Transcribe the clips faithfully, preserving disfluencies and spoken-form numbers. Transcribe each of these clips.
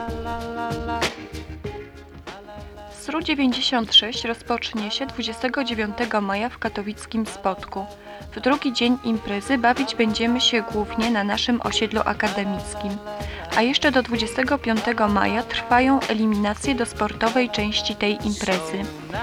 S R U dziewięćdziesiąt sześć rozpocznie się dwudziestego dziewiątego maja w katowickim Spodku. W drugi dzień imprezy bawić będziemy się głównie na naszym osiedlu akademickim. A jeszcze do dwudziestego piątego maja trwają eliminacje do sportowej części tej imprezy.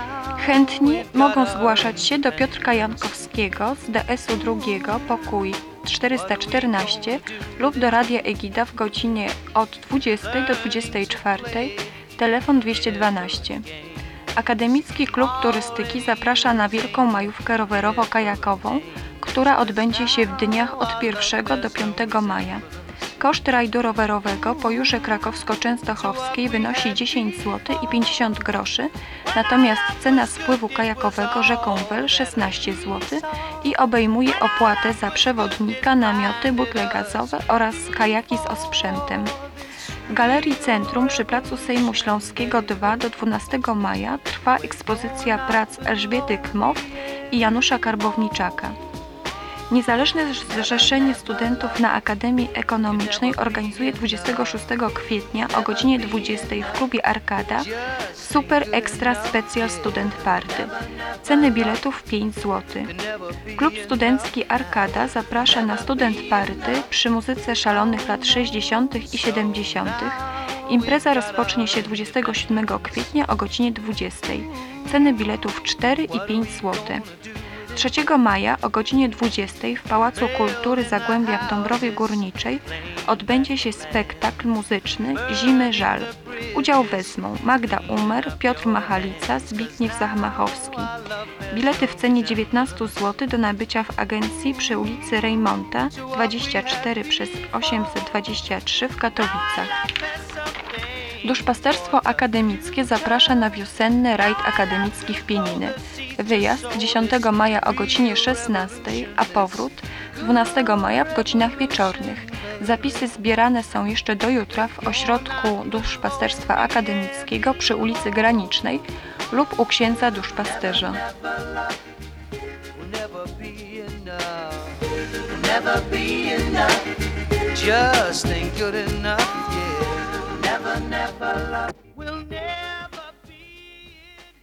Chętni mogą zgłaszać się do Piotrka Jankowskiego z D S u drugiego, pokój czterysta czternaście lub do Radia Egida w godzinie od dwudziestej do dwudziestej czwartej, telefon dwieście dwanaście. Akademicki Klub Turystyki zaprasza na wielką majówkę rowerowo-kajakową, która odbędzie się w dniach od pierwszego do piątego maja. Koszt rajdu rowerowego po Jurze Krakowsko-Częstochowskiej wynosi dziesięć złotych i pięćdziesiąt groszy, natomiast cena spływu kajakowego rzeką Wel szesnaście złotych i obejmuje opłatę za przewodnika, namioty, butle gazowe oraz kajaki z osprzętem. W Galerii Centrum przy placu Sejmu Śląskiego dwa do dwunastego maja trwa ekspozycja prac Elżbiety Kmow i Janusza Karbowniczaka. Niezależne Zrzeszenie Studentów na Akademii Ekonomicznej organizuje dwudziestego szóstego kwietnia o godzinie dwudziestej w klubie Arkada Super Extra Special Student Party. Ceny biletów pięć złotych. Klub Studencki Arkada zaprasza na Student Party przy muzyce szalonych lat sześćdziesiątych i siedemdziesiątych. Impreza rozpocznie się dwudziestego siódmego kwietnia o godzinie dwudziestej. Ceny biletów cztery i pięć złotych. trzeciego maja o godzinie dwudziestej w Pałacu Kultury Zagłębia w Dąbrowie Górniczej odbędzie się spektakl muzyczny Zimy Żal. Udział wezmą Magda Umer, Piotr Machalica, Zbigniew Zachmachowski. Bilety w cenie dziewiętnaście złotych do nabycia w agencji przy ulicy Rejmonta dwadzieścia cztery przez osiemset dwadzieścia trzy w Katowicach. Duszpasterstwo Akademickie zaprasza na wiosenny rajd akademicki w Pieniny. Wyjazd dziesiątego maja o godzinie szesnastej, a powrót dwunastego maja w godzinach wieczornych. Zapisy zbierane są jeszcze do jutra w Ośrodku Duszpasterstwa Akademickiego przy ulicy Granicznej lub u księdza duszpasterza. Just ain't good enough, yeah. Never, never love will never